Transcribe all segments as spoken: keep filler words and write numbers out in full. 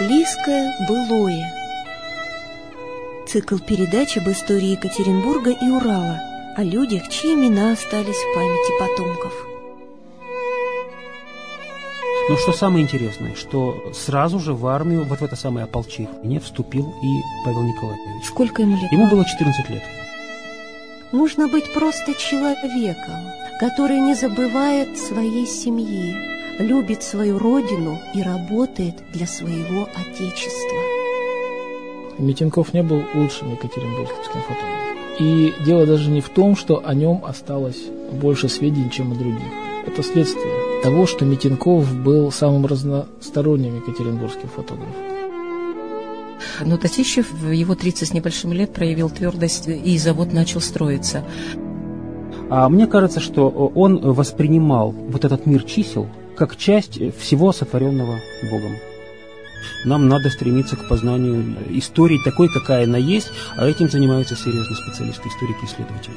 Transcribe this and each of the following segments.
Близкое былое. Цикл передач об истории Екатеринбурга и Урала, о людях, чьи имена остались в памяти потомков. Но что самое интересное, что сразу же в армию, вот в это самое ополчение, вступил и Павел Николаевич. Сколько ему лет? Ему было четырнадцать лет. Нужно быть просто человеком, который не забывает своей семьи, любит свою родину и работает для своего отечества. Митенков не был лучшим екатеринбургским фотографом. И дело даже не в том, что о нем осталось больше сведений, чем о других. Это следствие того, что Митенков был самым разносторонним екатеринбургским фотографом. Но Татищев в его тридцать с небольшим лет проявил твердость, и завод начал строиться. А мне кажется, что он воспринимал вот этот мир чисел как часть всего сотворенного Богом. Нам надо стремиться к познанию истории такой, какая она есть, а этим занимаются серьезные специалисты, историки, исследователи.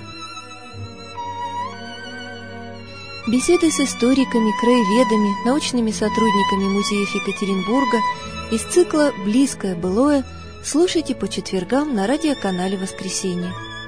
Беседы с историками, краеведами, научными сотрудниками музеев Екатеринбурга из цикла «Близкое былое» слушайте по четвергам на радиоканале «Воскресенье».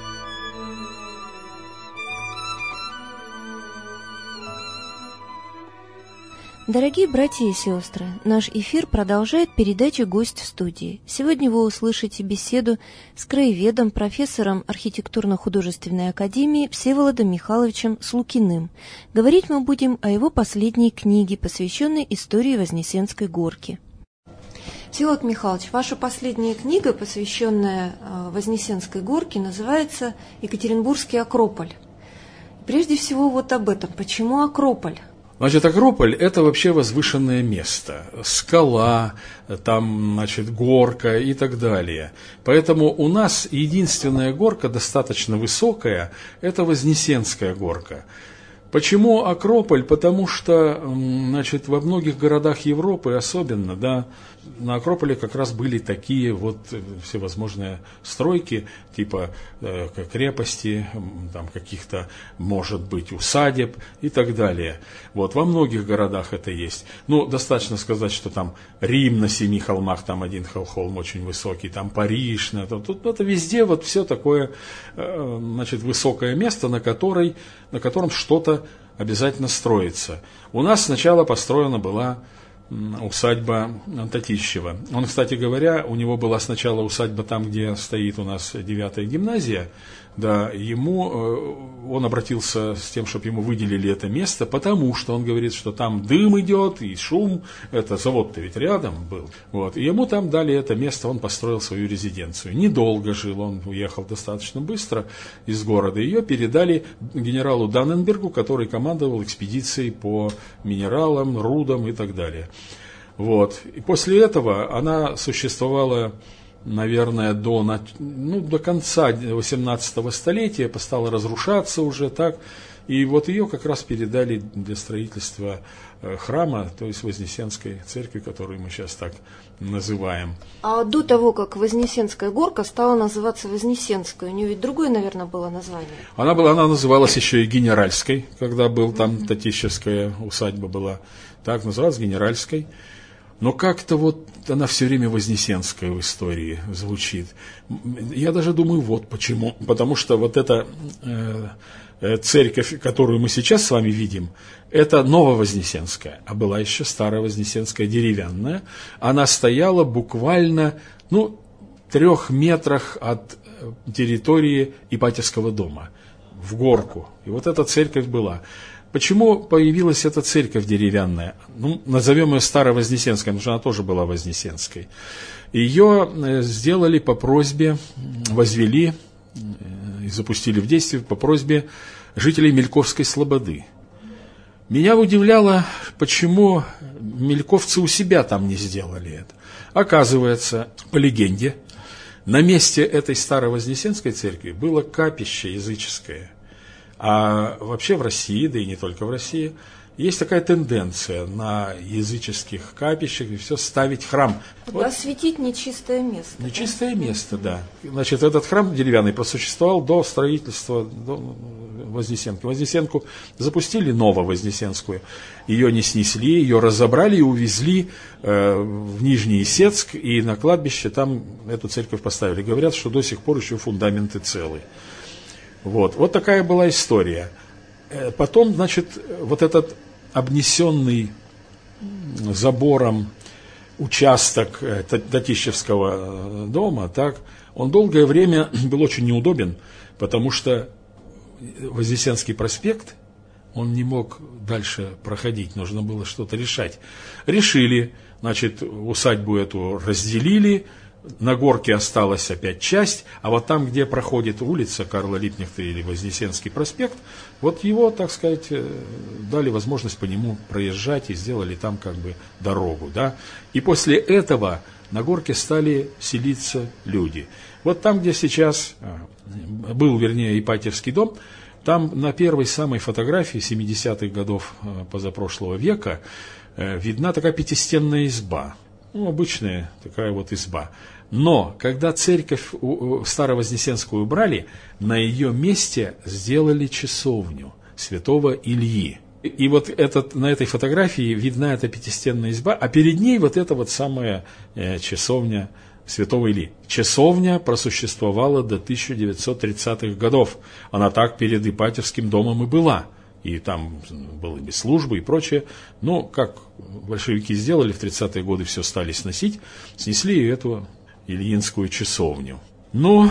Дорогие братья и сестры, наш эфир продолжает передача «Гость в студии». Сегодня вы услышите беседу с краеведом, профессором архитектурно-художественной академии Всеволодом Михайловичем Слукиным. Говорить мы будем о его последней книге, посвященной истории Вознесенской горки. Всеволод Михайлович, ваша последняя книга, посвященная Вознесенской горке, называется «Екатеринбургский Акрополь». Прежде всего вот об этом. Почему Акрополь? Значит, Акрополь – это вообще возвышенное место, скала, там, значит, горка и так далее. Поэтому у нас единственная горка, достаточно высокая, это Вознесенская горка. Почему Акрополь? Потому что, значит, во многих городах Европы особенно, да, на Акрополе как раз были такие вот всевозможные стройки, типа э, крепости, там каких-то, может быть, усадеб и так далее. Вот, во многих городах это есть. Ну, достаточно сказать, что там Рим на семи холмах, там один холм очень высокий, там Париж, это, тут, это везде вот все такое, э, значит, высокое место, на, которой, на котором что-то обязательно строится. У нас сначала построена была усадьба Татищева. Он, кстати говоря, у него была сначала усадьба там, где стоит у нас девятая гимназия. Да, ему, он обратился с тем, чтобы ему выделили это место, потому что он говорит, что там дым идет и шум, это завод-то ведь рядом был. Вот, и ему там дали это место, он построил свою резиденцию. Недолго жил, он уехал достаточно быстро из города. Ее передали генералу Данненбергу, который командовал экспедицией по минералам, рудам и так далее. Вот. И после этого она существовала, наверное, до, ну, до конца восемнадцатого столетия, стала разрушаться уже так. И вот ее как раз передали для строительства храма, то есть Вознесенской церкви, которую мы сейчас так называем. А до того, как Вознесенская горка стала называться Вознесенской, у нее ведь другое, наверное, было название? Она, была, она называлась еще и Генеральской, когда был там Татищевская усадьба была. Так называлась Генеральской. Но как-то вот она все время Вознесенская в истории звучит. Я даже думаю, вот почему. Потому что вот эта э, церковь, которую мы сейчас с вами видим, это Нововознесенская, а была еще Старая Вознесенская деревянная. Она стояла буквально, ну, в трех метрах от территории Ипатьевского дома, в горку. И вот эта церковь была. Почему появилась эта церковь деревянная? Ну, назовем ее Старовознесенской, потому что она тоже была Вознесенской. Ее сделали по просьбе, возвели и запустили в действие по просьбе жителей Мельковской слободы. Меня удивляло, почему мельковцы у себя там не сделали это. Оказывается, по легенде, на месте этой Старовознесенской церкви было капище языческое. А вообще в России, да и не только в России, есть такая тенденция на языческих капищах и все ставить храм. Вот. Осветить нечистое место. Нечистое да? место, да. Значит, этот храм деревянный просуществовал до строительства, до, Вознесенки. Вознесенку запустили Нововознесенскую, ее не снесли, ее разобрали и увезли э, в Нижний Исетск, и на кладбище там эту церковь поставили. Говорят, что до сих пор еще фундаменты целы. Вот, вот такая была история. Потом, значит, вот этот обнесенный забором участок Татищевского дома, так, он долгое время был очень неудобен, потому что Вознесенский проспект, он не мог дальше проходить, нужно было что-то решать. Решили, значит, усадьбу эту разделили, на горке осталась опять часть, а вот там, где проходит улица Карла Липкнехта или Вознесенский проспект, вот его, так сказать, дали возможность по нему проезжать и сделали там как бы дорогу, да. И после этого на горке стали селиться люди. Вот там, где сейчас был, вернее, Ипатьевский дом, там на первой самой фотографии семидесятых годов позапрошлого века видна такая пятистенная изба. Ну, обычная такая вот изба. Но, когда церковь Старовознесенскую убрали, на ее месте сделали часовню святого Ильи. И вот этот, на этой фотографии видна эта пятистенная изба, а перед ней вот эта вот самая э, часовня святого Ильи. Часовня просуществовала до тысяча девятьсот тридцатых годов. Она так перед Ипатьевским домом и была. И там были службы и прочее. Но, как большевики сделали, в тридцатые годы все стали сносить, снесли эту Ильинскую часовню. Но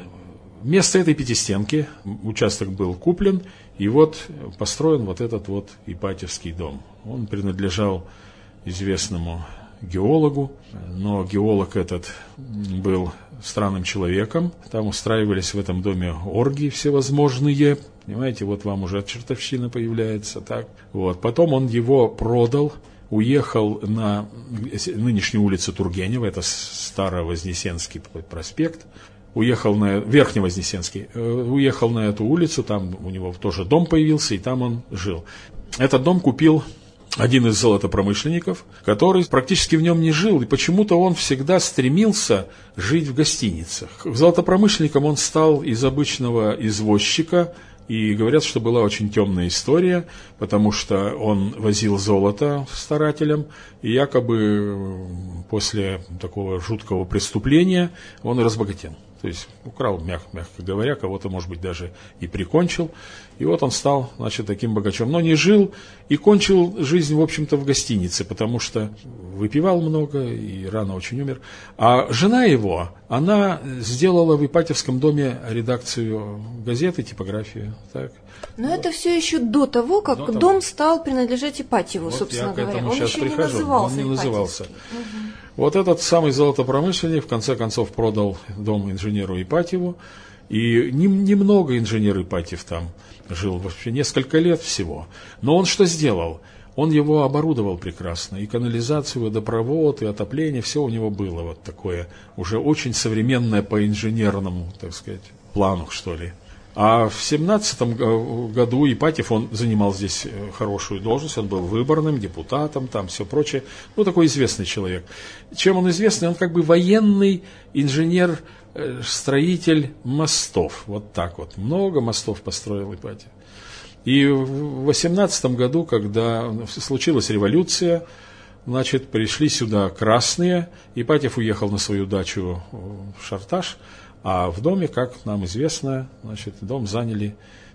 вместо этой пятистенки участок был куплен, и вот построен вот этот вот Ипатьевский дом. Он принадлежал известному геологу, но геолог этот был странным человеком. Там устраивались в этом доме оргии всевозможные. Понимаете, вот вам уже чертовщина появляется. Так. Вот. Потом он его продал, уехал на нынешнюю улицу Тургенева, это Старовознесенский проспект, уехал на Верхневознесенский, уехал на эту улицу, там у него тоже дом появился, и там он жил. Этот дом купил один из золотопромышленников, который практически в нем не жил, и почему-то он всегда стремился жить в гостиницах. Золотопромышленником он стал из обычного извозчика, и говорят, что была очень темная история, потому что он возил золото старателям, и якобы после такого жуткого преступления он разбогател. То есть украл, мягко, мягко говоря, кого-то, может быть, даже и прикончил. И вот он стал, значит, таким богачом. Но не жил и кончил жизнь, в общем-то, в гостинице, потому что выпивал много и рано очень умер. А жена его, она сделала в Ипатьевском доме редакцию газеты, типографию. Так. Но вот. Это все еще до того, как до дом того. стал принадлежать Ипатьеву, вот собственно говоря. Он еще прихожу. не назывался. Он не назывался. Угу. Вот этот самый золотопромышленник в конце концов продал дом инженеру Ипатьеву. И немного инженер Ипатьев там жил, вообще несколько лет всего. Но он что сделал? Он его оборудовал прекрасно. И канализацию, и водопровод, и отопление, все у него было вот такое, уже очень современное по инженерному, так сказать, плану, что ли. А в семнадцатом году Ипатьев, он занимал здесь хорошую должность, он был выборным депутатом, там все прочее. Ну, такой известный человек. Чем он известный? Он как бы военный инженер, строитель мостов. Вот так вот. Много мостов построил Ипатьев. И в восемнадцатом году, когда случилась революция, значит, пришли сюда красные. Ипатьев уехал на свою дачу в Шарташ. А в доме, как нам известно, значит, дом заняли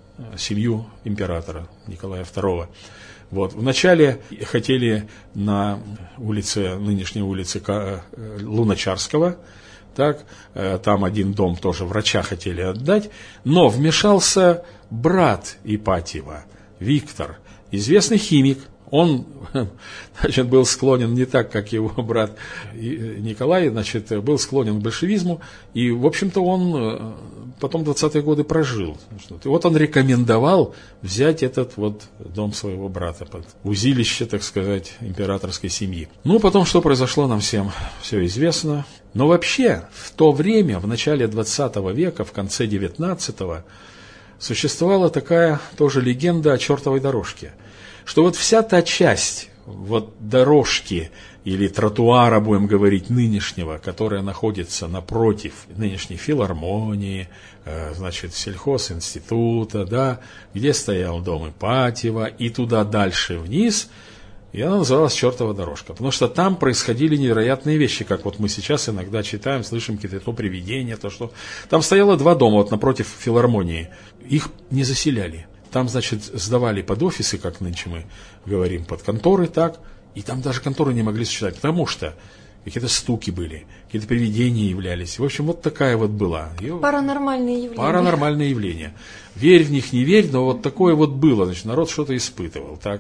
семью императора Николая второго. Вот. Вначале хотели на улице, нынешней улице Луначарского, так, там один дом тоже врача хотели отдать, но вмешался брат Ипатьева, Виктор, известный химик. Он, значит, был склонен не так, как его брат Николай, значит, был склонен к большевизму, и, в общем-то, он потом двадцатые годы прожил. И вот он рекомендовал взять этот вот дом своего брата под узилище, так сказать, императорской семьи. Ну, потом, что произошло, нам всем все известно. Но вообще, в то время, в начале двадцатого века, в конце девятнадцатого, существовала такая тоже легенда о чертовой дорожке, что вот вся та часть вот дорожки или тротуара, будем говорить, нынешнего, которая находится напротив нынешней филармонии, значит, сельхозинститута, да, где стоял дом Ипатьева, и туда дальше вниз, и она называлась «Чертова дорожка», потому что там происходили невероятные вещи, как вот мы сейчас иногда читаем, слышим какие-то то привидения, то что. Там стояло два дома вот напротив филармонии, их не заселяли. Там, значит, сдавали под офисы, как нынче мы говорим, под конторы, так, и там даже конторы не могли существовать, потому что какие-то стуки были, какие-то привидения являлись. В общем, вот такая вот была. Паранормальные явления. Паранормальные явления. Верь в них, не верь, но вот такое вот было, значит, народ что-то испытывал, так.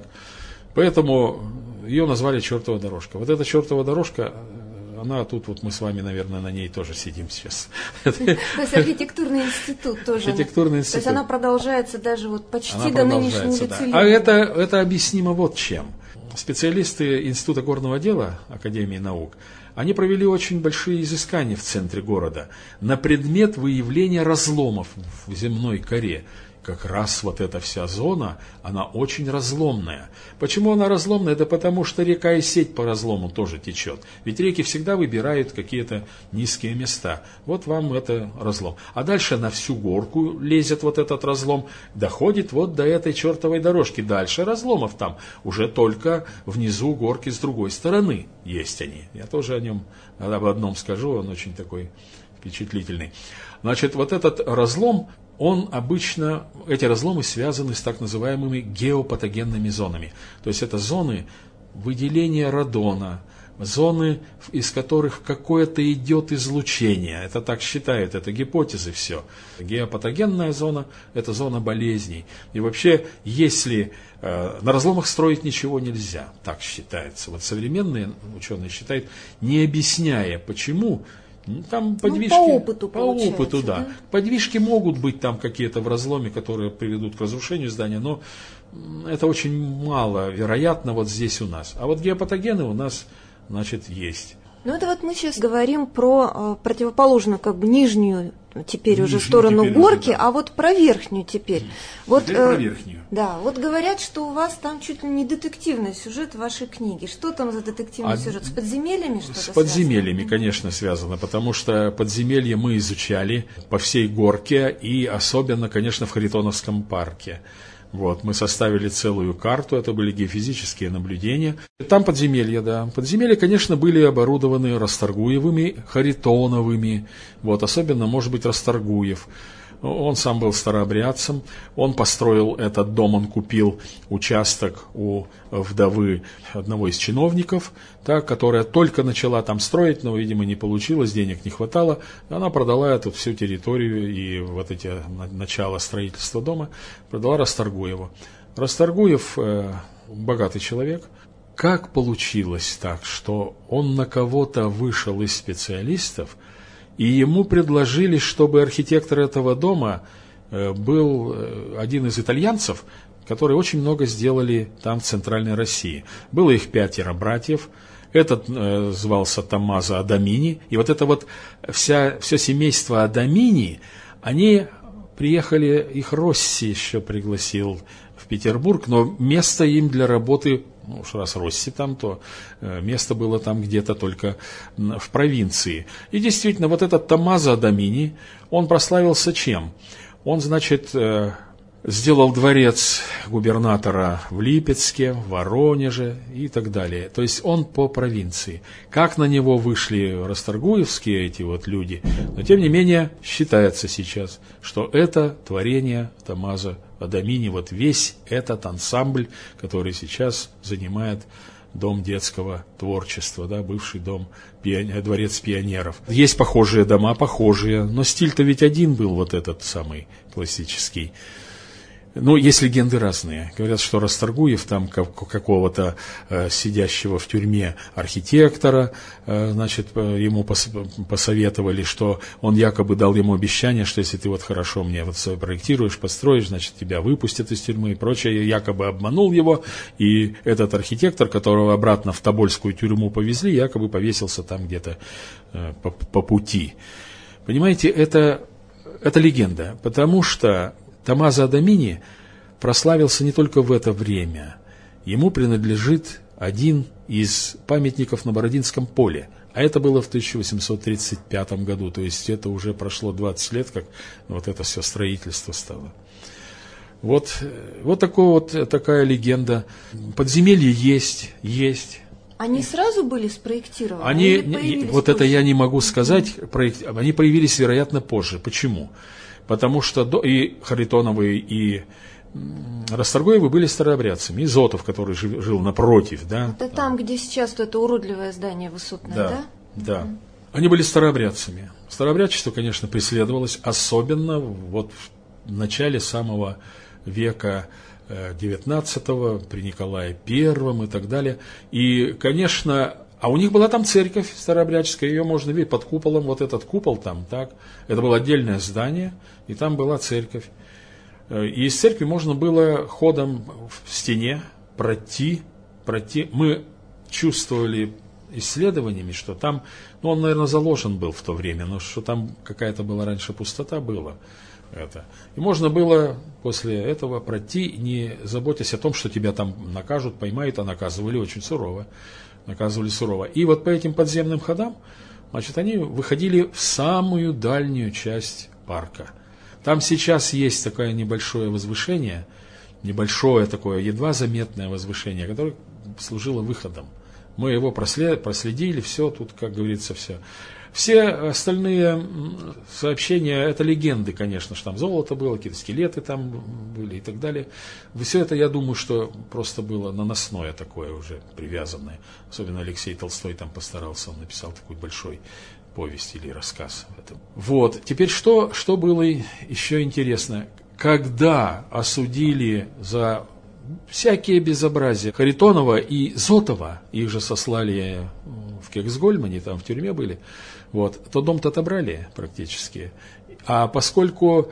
Поэтому ее назвали «Чертова дорожка». Вот эта «Чертова дорожка», она тут вот мы с вами, наверное, на ней тоже сидим сейчас. То есть архитектурный институт тоже. Архитектурный институт. То есть она продолжается даже вот почти до нынешнего лицеления. А это, это объяснимо вот чем. Специалисты Института горного дела Академии наук, они провели очень большие изыскания в центре города на предмет выявления разломов в земной коре. Как раз вот эта вся зона, она очень разломная. Почему она разломная? Да потому что река и сеть по разлому тоже течет. Ведь реки всегда выбирают какие-то низкие места. Вот вам это разлом. А дальше на всю горку лезет вот этот разлом, доходит вот до этой чертовой дорожки. Дальше разломов там уже только внизу горки с другой стороны есть они. Я тоже о нем об одном скажу, он очень такой впечатлительный. Значит, вот этот разлом, он обычно, эти разломы связаны с так называемыми геопатогенными зонами. То есть это зоны выделения радона, зоны, из которых какое-то идет излучение. Это так считают, это гипотезы все. Геопатогенная зона – это зона болезней. И вообще, если э, на разломах строить ничего нельзя, так считается. Вот современные ученые считают, не объясняя, почему. Там подвижки, ну, по опыту, по опыту, да. да. Подвижки могут быть там какие-то в разломе, которые приведут к разрушению здания, но это очень мало вероятно вот здесь у нас. А вот геопатогены у нас, значит, есть. Ну это вот мы сейчас говорим про противоположную, как бы нижнюю теперь нижнюю уже сторону теперь горки, уже, да. А вот про верхнюю теперь. Вот, теперь э, про верхнюю. Да, вот говорят, что у вас там чуть ли не детективный сюжет в вашей книге. Что там за детективный а сюжет? С подземельями что-то С подземельями, связано? Конечно, связано, потому что подземелья мы изучали по всей горке и особенно, конечно, в Харитоновском парке. Вот, мы составили целую карту, это были геофизические наблюдения. Там подземелья, да. Подземелья, конечно, были оборудованы Расторгуевыми, Харитоновыми, вот, особенно, может быть, Расторгуев. Он сам был старообрядцем, он построил этот дом, он купил участок у вдовы одного из чиновников, так, которая только начала там строить, но, видимо, не получилось, денег не хватало. Она продала эту всю территорию и вот эти начало строительства дома продала Расторгуеву. Расторгуев э, богатый человек. Как получилось так, что он на кого-то вышел из специалистов, и ему предложили, чтобы архитектор этого дома был один из итальянцев, которые очень много сделали там в Центральной России. Было их пятеро братьев. Этот э, звался Томмазо Адамини. И вот это вот вся, все семейство Адамини, они приехали, их Росси еще пригласил в Петербург, но место им для работы, ну уж раз Росси там, то э, место было там где-то только в провинции. И действительно, вот этот Томмазо Адамини, он прославился чем? Он, значит, э, сделал дворец губернатора в Липецке, в Воронеже и так далее. То есть он по провинции. Как на него вышли расторгуевские эти вот люди, но тем не менее считается сейчас, что это творение Томмазо Адамини, вот весь этот ансамбль, который сейчас занимает Дом детского творчества, да, бывший дом, пионер, дворец пионеров. Есть похожие дома, похожие, но стиль-то ведь один был, вот этот самый классический. Ну, есть легенды разные. Говорят, что Расторгуев там какого-то э, сидящего в тюрьме архитектора, э, значит, ему пос- посоветовали, что он якобы дал ему обещание, что если ты вот хорошо мне вот проектируешь, построишь, значит, тебя выпустят из тюрьмы и прочее. Якобы обманул его, и этот архитектор, которого обратно в Тобольскую тюрьму повезли, якобы повесился там где-то э, по, по пути. Понимаете, это, это легенда, потому что Томмазо Адамини прославился не только в это время. Ему принадлежит один из памятников на Бородинском поле. А это было в тысяча восемьсот тридцать пятом году, то есть это уже прошло двадцать лет, как вот это все строительство стало. Вот, вот, такой вот такая легенда. Подземелье есть, есть. Они сразу были спроектированы? Они, вот позже? Это я не могу сказать, проект, они появились, вероятно, позже. Почему? Потому что до, и Харитоновы, и Расторгуевы были старообрядцами. И Зотов, который жил, жил напротив. Да, это там, там, где сейчас вот это уродливое здание высотное, да? Да, да. Mm-hmm. Они были старообрядцами. Старообрядчество, конечно, преследовалось, особенно вот в начале самого века девятнадцатого, при Николае Первом и так далее. И, конечно, а у них была там церковь старообрядческая, ее можно видеть под куполом, вот этот купол там, так, это было отдельное здание, и там была церковь. И из церкви можно было ходом в стене пройти, пройти. Мы чувствовали исследованиями, что там, ну, он, наверное, заложен был в то время, но что там какая-то была раньше пустота была. Это. И можно было после этого пройти, не заботясь о том, что тебя там накажут, поймают, а наказывали очень сурово. Наказывали сурово. И вот по этим подземным ходам, значит, они выходили в самую дальнюю часть парка. Там сейчас есть такое небольшое возвышение, небольшое такое, едва заметное возвышение, которое служило выходом. Мы его проследили, все, тут, как говорится, все. Все остальные сообщения, это легенды, конечно, что там золото было, какие-то скелеты там были и так далее. Все это, я думаю, что просто было наносное такое уже, привязанное. Особенно Алексей Толстой там постарался, он написал такой большой повесть или рассказ. Вот, теперь что, что было еще интересно? Когда осудили за всякие безобразия Харитонова и Зотова, их же сослали в Кексгольмане, там в тюрьме были, вот, то дом-то отобрали практически. А поскольку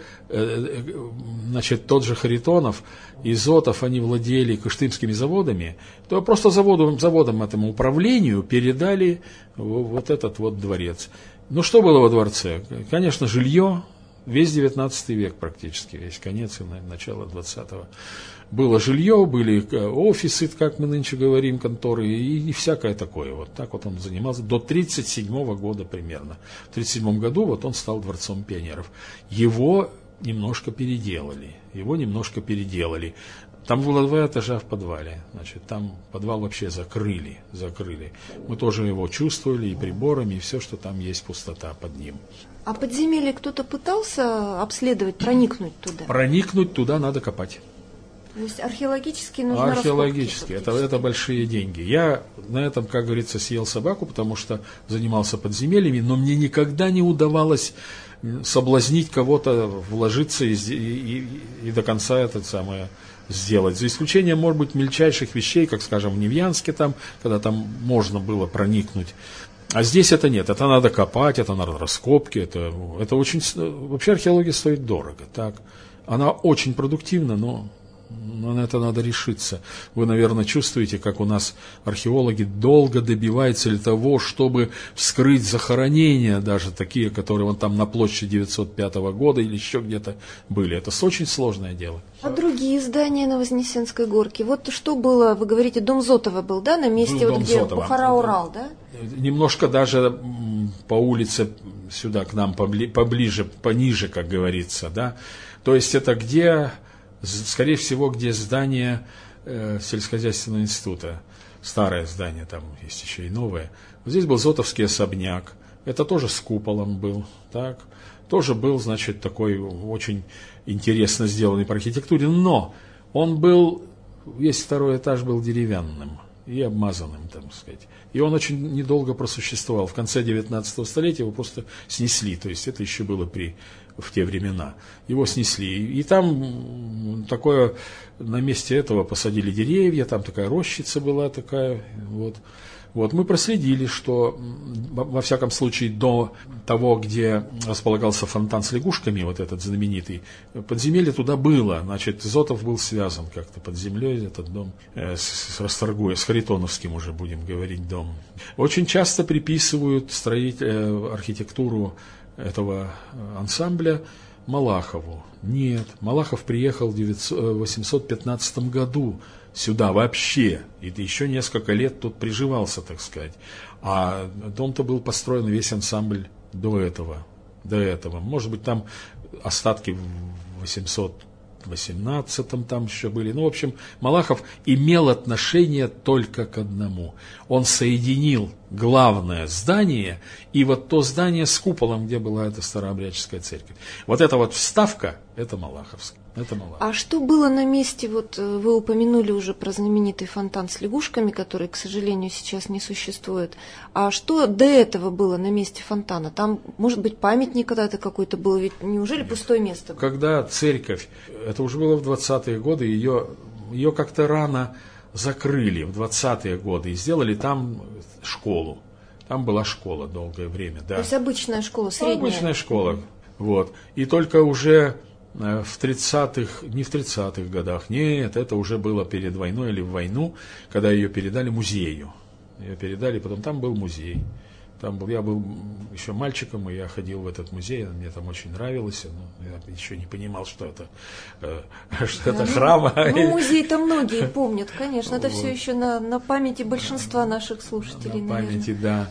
значит, тот же Харитонов и Зотов, они владели кыштымскими заводами, то просто заводу, заводом этому управлению передали вот этот вот дворец. Ну, что было во дворце? Конечно, жилье, весь девятнадцатый век практически, весь конец и начало двадцатого. Было жилье, были офисы, как мы нынче говорим, конторы, и, и всякое такое. Вот так вот он занимался до тридцать седьмого года примерно. В тридцать седьмом году вот он стал дворцом пионеров. Его немножко переделали. Его немножко переделали. Там было два этажа в подвале. Значит, там подвал вообще закрыли, закрыли. Мы тоже его чувствовали и приборами, и все, что там есть пустота под ним. А подземелье кто-то пытался обследовать, проникнуть туда? Проникнуть туда надо копать. То есть археологически нужно Археологически, это, это большие деньги. Я на этом, как говорится, съел собаку, потому что занимался подземельями, но мне никогда не удавалось соблазнить кого-то, вложиться и, и, и до конца это самое сделать. За исключением, может быть, мельчайших вещей, как, скажем, в Невьянске, там, когда там можно было проникнуть. А здесь это нет, это надо копать, это надо раскопки, это, это очень... Вообще археология стоит дорого, так. Она очень продуктивна, но... Но на это надо решиться. Вы, наверное, чувствуете, как у нас археологи долго добиваются для того, чтобы вскрыть захоронения, даже такие, которые вон там на площади девятьсот пятого года или еще где-то были. Это очень сложное дело. А другие здания на Вознесенской горке? Вот что было, вы говорите, дом Зотова был, да, на месте, вот где Бухара-Урал, да? Немножко даже по улице сюда к нам побли, поближе, пониже, как говорится, да. То есть это где... Скорее всего, где здание э, сельскохозяйственного института, старое здание, там есть еще и новое. Вот здесь был Зотовский особняк, это тоже с куполом был, так, тоже был, значит, такой очень интересно сделанный по архитектуре, но он был, весь второй этаж был деревянным и обмазанным, там сказать. И он очень недолго просуществовал. В конце девятнадцатого столетия его просто снесли, то есть это еще было при... в те времена. Его снесли. И там такое, на месте этого посадили деревья, там такая рощица была такая. Вот. Вот. Мы проследили, что во всяком случае до того, где располагался фонтан с лягушками, вот этот знаменитый, подземелье туда было. Значит, Зотов был связан как-то под землей, этот дом, э, с, с Расторгуевым, с Харитоновским уже будем говорить дом. Очень часто приписывают строить, э, архитектуру этого ансамбля Малахову. Нет, Малахов приехал в восемьсот пятнадцатом году сюда вообще, и еще несколько лет тут приживался, так сказать. А дом-то был построен, весь ансамбль до этого, до этого. Может быть, там остатки в восемьсот восемнадцатом там еще были. Ну, в общем, Малахов имел отношение только к одному. Он соединил главное здание и вот то здание с куполом, где была эта старообрядческая церковь. Вот эта вот вставка, это Малаховская. Это Малахов. А что было на месте, вот вы упомянули уже про знаменитый фонтан с лягушками, который, к сожалению, сейчас не существует. А что до этого было на месте фонтана? Там, может быть, памятник когда-то какой-то был, ведь неужели Нет. пустое место было? Когда церковь, это уже было в двадцатые годы, ее, ее как-то рано закрыли в двадцатые годы и сделали там школу. Там была школа долгое время. Да. То есть обычная школа, средняя? Обычная школа. Вот. И только уже в тридцатых, не в тридцатых годах, нет, это уже было перед войной или в войну, когда ее передали музею. Ее передали, потом там был музей. Там был, я был еще мальчиком, и я ходил в этот музей, мне там очень нравилось, но я еще не понимал, что это, что это храм. Ну, музей-то многие помнят, конечно, это все еще на, на памяти большинства наших слушателей. На памяти, да.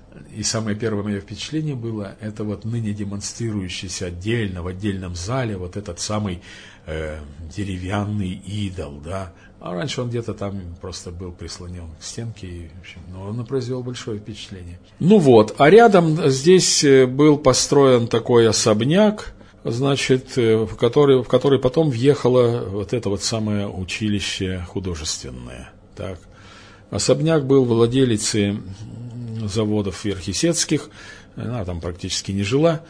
И самое первое мое впечатление было, это вот ныне демонстрирующийся отдельно, в отдельном зале, вот этот самый э, деревянный идол, да. А раньше он где-то там просто был прислонен к стенке, и, в общем, но он произвел большое впечатление. Ну вот, а рядом здесь был построен такой особняк, значит, в который, в который потом въехало вот это вот самое училище художественное. Так. Особняк был владелицей заводов верхесецких, она там практически не жила,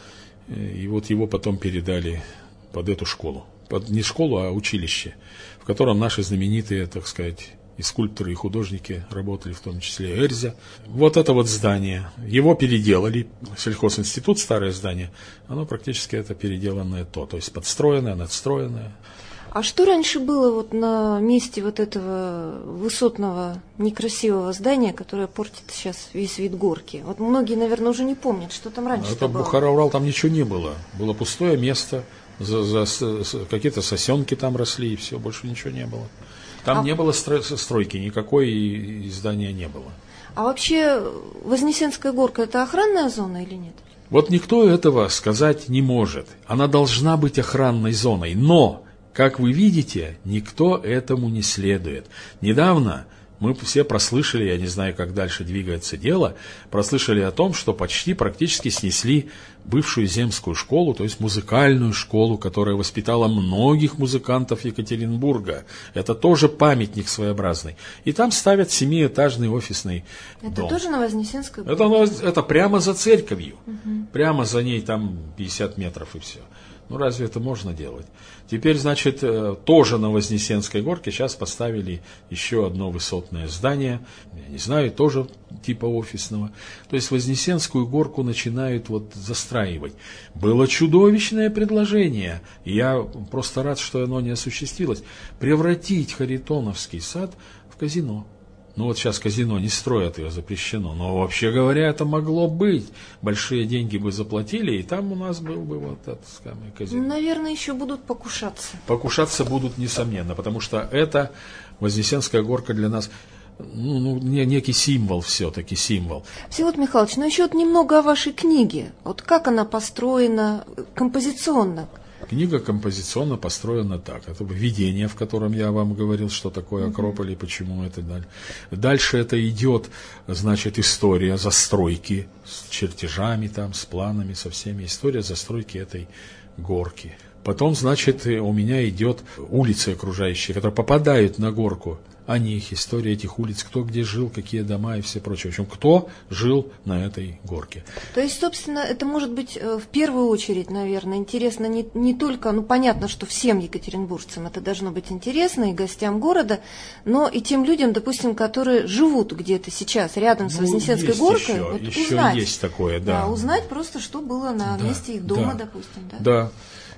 и вот его потом передали под эту школу. Под, не школу, а училище, в котором наши знаменитые, так сказать, и скульпторы, и художники работали, в том числе Эрзя. Вот это вот здание, его переделали, сельхозинститут, старое здание, оно практически это переделанное то, то есть подстроенное, надстроенное. А что раньше было вот на месте вот этого высотного некрасивого здания, которое портит сейчас весь вид горки? Вот многие, наверное, уже не помнят, что там раньше это было. Бухара-Урал, там ничего не было. Было пустое место, за, за, за, какие-то сосенки там росли, и все, больше ничего не было. Там а... не было строй, стройки никакой, и, и здания не было. А вообще Вознесенская горка – это охранная зона или нет? Вот никто этого сказать не может. Она должна быть охранной зоной, но... Как вы видите, никто этому не следует. Недавно мы все прослышали, я не знаю, как дальше двигается дело, прослышали о том, что почти практически снесли бывшую земскую школу, то есть музыкальную школу, которая воспитала многих музыкантов Екатеринбурга. Это тоже памятник своеобразный. И там ставят семиэтажный офисный это дом. Это тоже на Вознесенской это, это прямо за церковью. Угу. Прямо за ней там пятьдесят метров и все. Ну, разве это можно делать? Теперь, значит, тоже на Вознесенской горке сейчас поставили еще одно высотное здание, я не знаю, тоже типа офисного. То есть Вознесенскую горку начинают вот застраивать. Было чудовищное предложение, и я просто рад, что оно не осуществилось, превратить Харитоновский сад в казино. Ну вот сейчас казино не строят, ее запрещено, но вообще говоря, это могло быть. Большие деньги бы заплатили, и там у нас был бы вот этот самый казино. Наверное, еще будут покушаться. Покушаться будут, несомненно, потому что это Вознесенская горка для нас, ну, ну некий символ все-таки, символ. Всеволод Михайлович, ну еще вот немного о вашей книге. Вот как она построена композиционно? Книга композиционно построена так. Это введение, в котором я вам говорил, что такое Акрополь и почему это дальше. Дальше это идет, значит, история застройки с чертежами, там, с планами, со всеми. История застройки этой горки. Потом, значит, у меня идет улицы окружающие, которые попадают на горку. О них, история этих улиц, кто где жил, какие дома и все прочее. В общем, кто жил на этой горке. То есть, собственно, это может быть в первую очередь, наверное, интересно не, не только, ну, понятно, что всем екатеринбуржцам это должно быть интересно, и гостям города, но и тем людям, допустим, которые живут где-то сейчас рядом с Вознесенской ну, горкой. Еще, вот еще узнать, есть такое, да. Да, узнать просто, что было на да, месте их дома, да, допустим. Да. Да.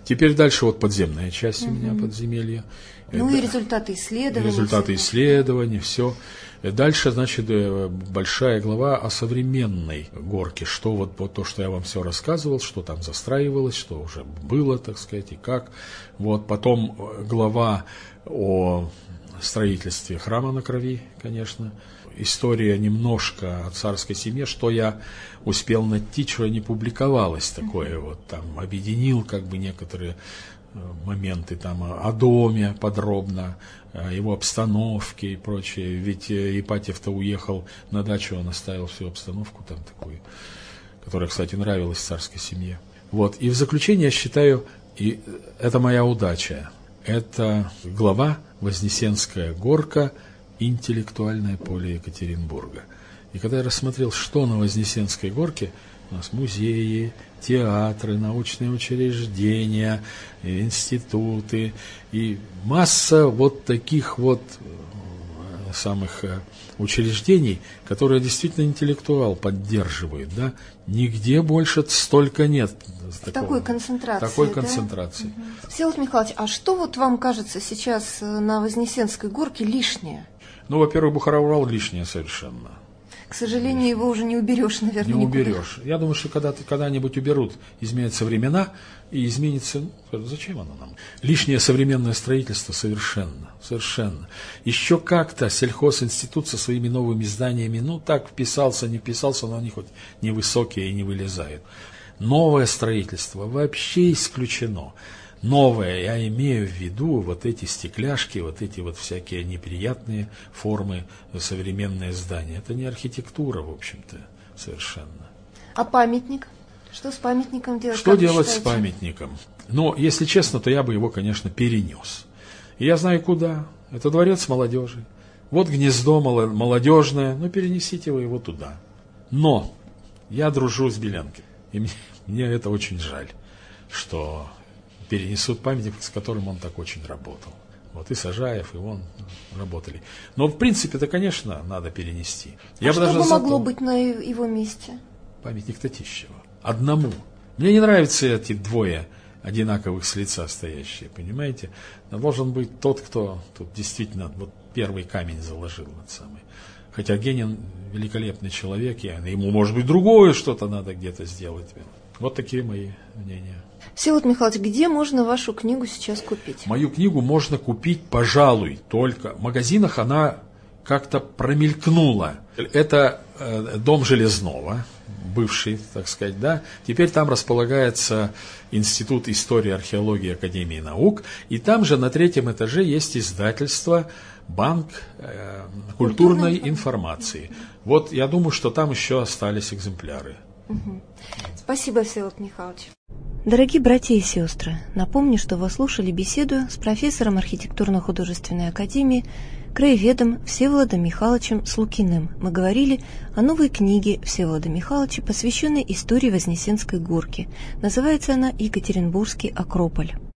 Теперь дальше вот подземная часть угу. у меня, подземелье. Ну это, и результаты исследований. Результаты исследований, все. Дальше, значит, большая глава о современной горке, что вот, вот то, что я вам все рассказывал, что там застраивалось, что уже было, так сказать, и как. Вот, потом глава о строительстве храма на Крови, конечно. История немножко о царской семье, что я успел найти, что не публиковалось такое, вот там объединил как бы некоторые моменты там о доме подробно, о его обстановке и прочее. Ведь Ипатьев-то уехал на дачу, он оставил всю обстановку там такую, которая, кстати, нравилась царской семье. Вот. И в заключение я считаю, и это моя удача, это глава «Вознесенская горка. Интеллектуальное поле Екатеринбурга». И когда я рассмотрел, что на Вознесенской горке, у нас музеи, театры, научные учреждения, институты и масса вот таких вот самых учреждений, которые действительно интеллектуал поддерживают, да, нигде больше столько нет. Такого, такой концентрации. Такой да? концентрации. Угу. Всеволод Михайлович, а что вот вам кажется сейчас на Вознесенской горке лишнее? Ну, во-первых, Бухара-Урал лишнее совершенно. К сожалению, его уже не уберешь, наверное. Не уберешь. Я думаю, что когда когда-нибудь уберут, изменятся времена, и изменится... Ну, зачем оно нам? Лишнее современное строительство совершенно. Совершенно. Еще как-то сельхозинститут со своими новыми зданиями, ну, так вписался, не вписался, но они хоть невысокие и не вылезают. Новое строительство вообще исключено. Новое, я имею в виду вот эти стекляшки, вот эти вот всякие неприятные формы, современные здания. Это не архитектура, в общем-то, совершенно. А памятник? Что с памятником делать? Что делать с памятником? Ну, если честно, то я бы его, конечно, перенес. И я знаю, куда. Это дворец молодежи. Вот гнездо молодежное, ну, перенесите вы его туда. Но я дружу с Белянкиным, и мне, мне это очень жаль, что... перенесут памятник, с которым он так очень работал. Вот и Сажаев, и он работали. Но, в принципе, это, конечно, надо перенести. А Я что бы даже могло запом... быть на его месте? Памятник Татищева. Одному. Мне не нравятся эти двое одинаковых с лица стоящие, понимаете? Но должен быть тот, кто тут действительно вот первый камень заложил. Вот самый. Хотя Генин великолепный человек, и ему, может быть, другое что-то надо где-то сделать. Вот такие мои мнения. Всеволод Михайлович, где можно вашу книгу сейчас купить? Мою книгу можно купить, пожалуй, только в магазинах она как-то промелькнула. Это э, дом Железного, бывший, так сказать, да. Теперь там располагается Институт истории и археологии Академии наук, и там же на третьем этаже есть издательство «Банк э, культурной информации». Вот я думаю, что там еще остались экземпляры. Угу. Спасибо, Всеволод Михайлович. Дорогие братья и сестры, напомню, что вы слушали беседу с профессором архитектурно-художественной академии, краеведом Всеволодом Михайловичем Слукиным. Мы говорили о новой книге Всеволода Михайловича, посвященной истории Вознесенской горки. Называется она «Екатеринбургский Акрополь».